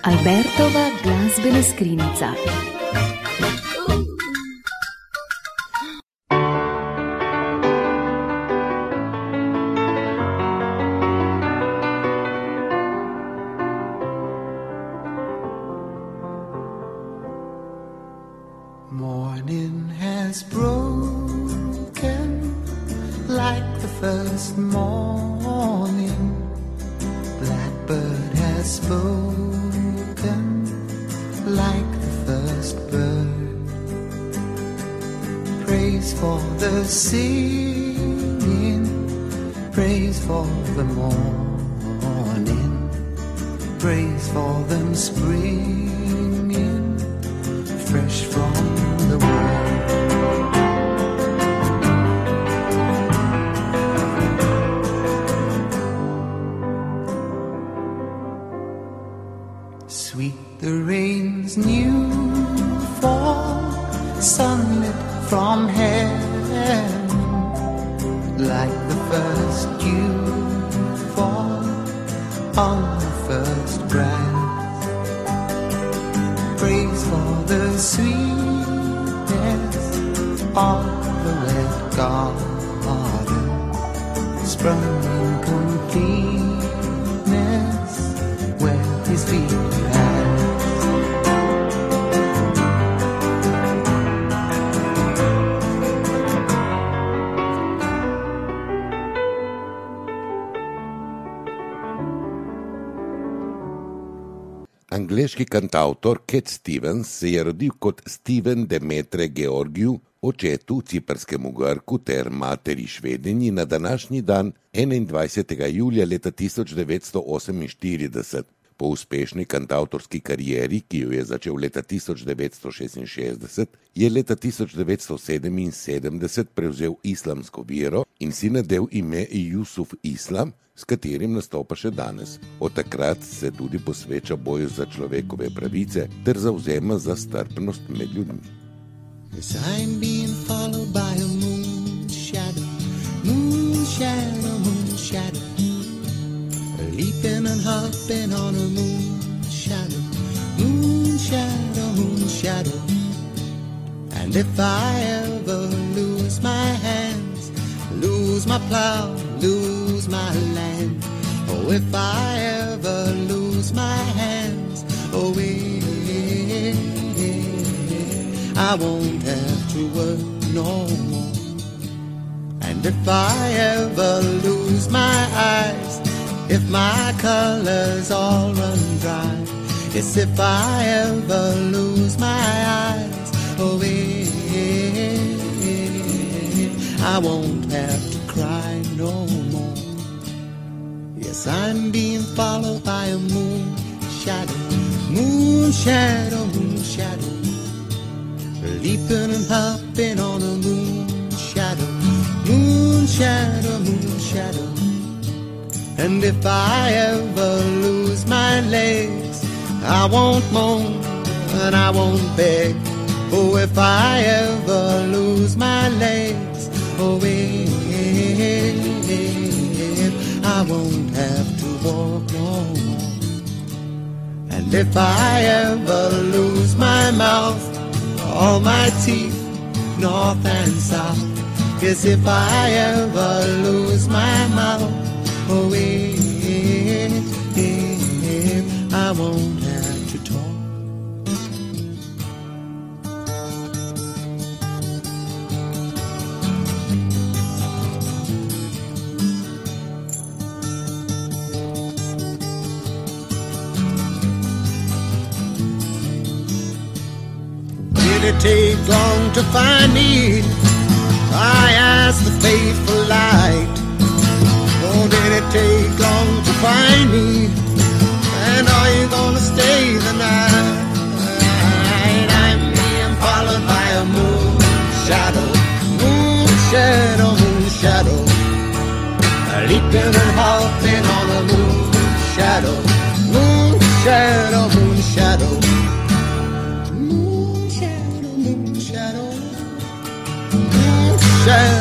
Albertova glazbena skrinjica. Morning has broken like the first morning. Blackbird has spoken like the first bird. Praise for the singing, praise for the morning, praise for them springing fresh from the world. Sweet the rain's new fall, sunlit from heaven, like the first dew fall on the first grass. Praise for the sweetness of the wet garden, sprung in completeness where his feet pass. Angleški kantautor Cat Stevens se je rodil kot Steven Demetre Georgiou, očetu ciprskemu Grku ter materi Švedinji na današnji dan 21. julija leta 1948. Po uspešni kantautorski karieri, ki jo je začel leta 1966, je leta 1977 prevzel islamsko vero in si nadel ime Jusuf Islam, s katerim nastopa še danes. Od takrat se tudi posveča boju za človekove pravice ter zavzema za strpnost med ljudmi. Yes, I'm being followed by a moon shadow, moon shadow, moon shadow, leaping and hopping on a moon shadow, moon shadow, moon shadow. And if I ever lose my hands, lose my plow, lose my land, oh, if I ever lose my hands, oh, I won't have to work no more. And if I ever lose my eyes, if my colors all run dry, yes, if I ever lose my eyes, oh, I won't have to cry no more. Yes, I'm being followed by a moon shadow, moon shadow, moon shadow, leaping and hopping on a moon shadow, moon shadow, moon shadow. And if I ever lose my legs, I won't moan and I won't beg. Oh, if I ever lose my legs, oh, I won't have to walk no more. And if I ever lose my mouth, all my teeth, north and south, yes, if I ever lose my mouth, oh, I won't have to talk. Did it take long to find me? I asked the faithful light. Oh, did it take long to find me? And are you gonna stay the night? I'm being followed by a moon shadow, moon shadow, moon shadow, leaping and hopping on a moon shadow, moon shadow, moon shadow, moon shadow, moon shadow, moon shadow.